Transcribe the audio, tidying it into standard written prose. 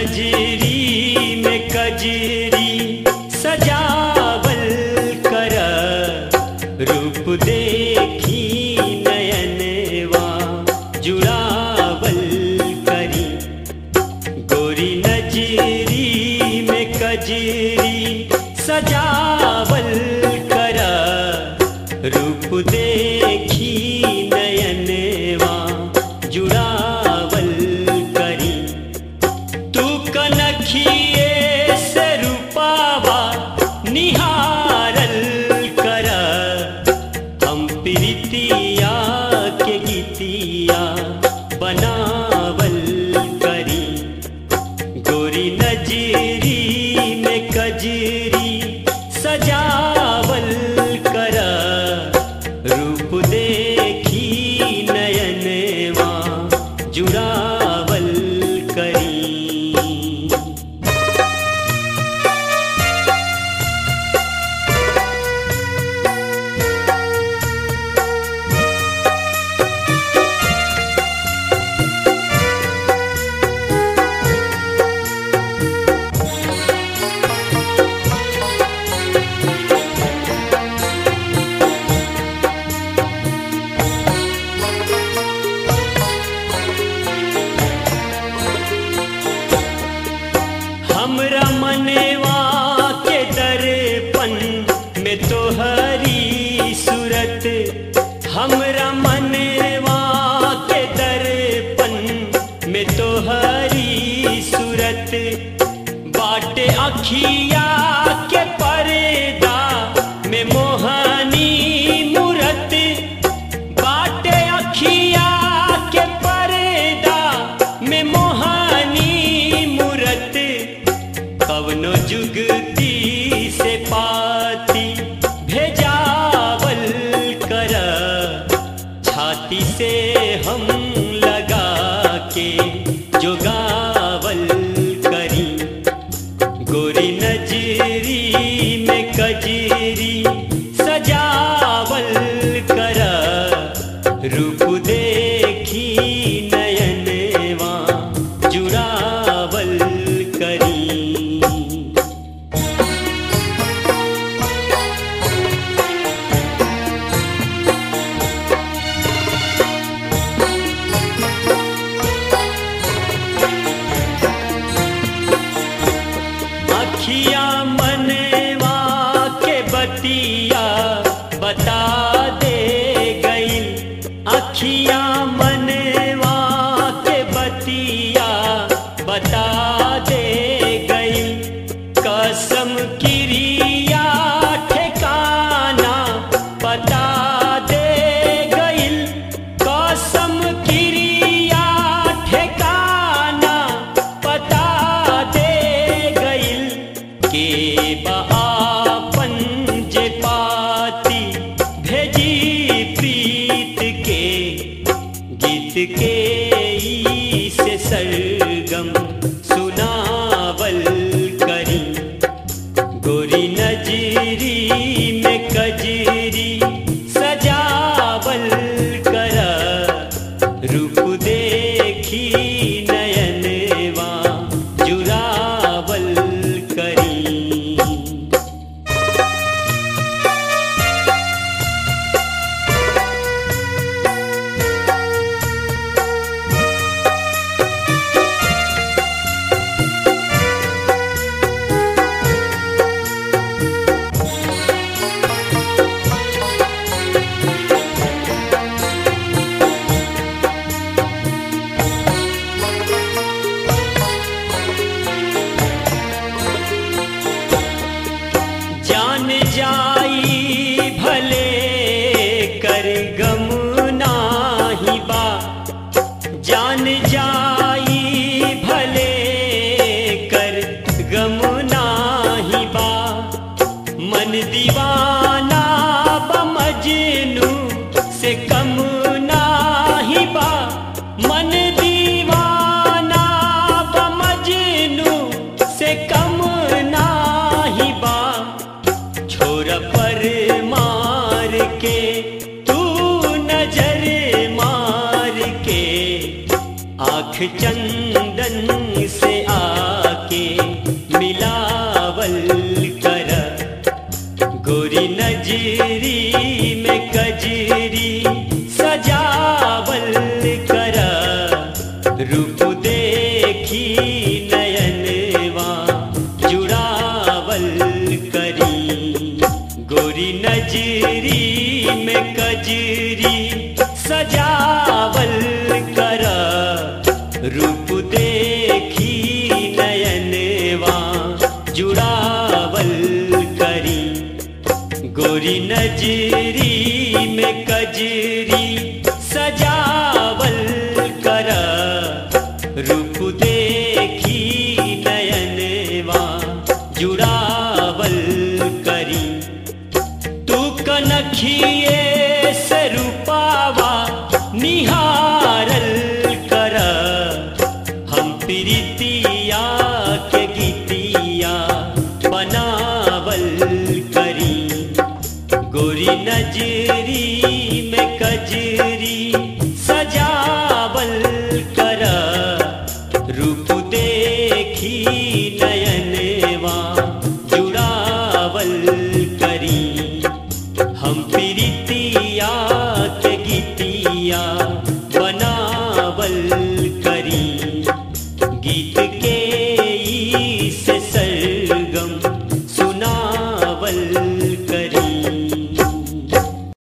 नजरी में कजरी सजावल कर, रूप देखी नयनवा जुड़ावल करी। गोरी नजरी में कजरी सजावल कर, रूप देखी नयनवा जुड़ावल करी। तू कनखिए से रूपावा निहारल कर, हम प्रीतिया के गीतिया बनावल करी। गोरी नजरी में कजरी सजावल कर, रूप देखी नयनवा जुड़ावल करी। हमरा मनवा के दर्पण में तोहरी सूरत, हमरा मनवा के दर्पण में तोहरी सूरत। बाटे अखिया के पर्दा में मोहनी मूरत, बाटे अखिया के पर्दा में मोहनी मूरत। कवनो जुगती से पाती भेजावल कर, छाती से हम लगा के जोगावल करी। गोरी नजरी में कजरी सजावल कर, रूप देखी नयनवा जुड़ावल करी। अखिया मनवा के बतिया बता दे गईल, अखिया मनवा के बतिया बता दे गईल। कसम क्रिया ठिकाना बता दे गईल, कसम क्रिया ठिकाना बता दे गईल। के बआपन जे पाती भेजी प्रीत के, गीत के ई से सरगम सुनावल करी। गोरी नजरी में कजरी सजावल कर, रूप देखी नयनवा जुड़ावल करी। नजरी में कजरी सजावल कर, रूप देखी नयनवा जुड़ावल करी। तू कनखिए से रूपावा निहारल कर, हम प्रीतिया के गीतिया बनावल करी। गोरी नजरी में कजरी सजावल कर, रूप देखी नयनवा जुड़ावल करी। हम प्रीतिया के गीतिया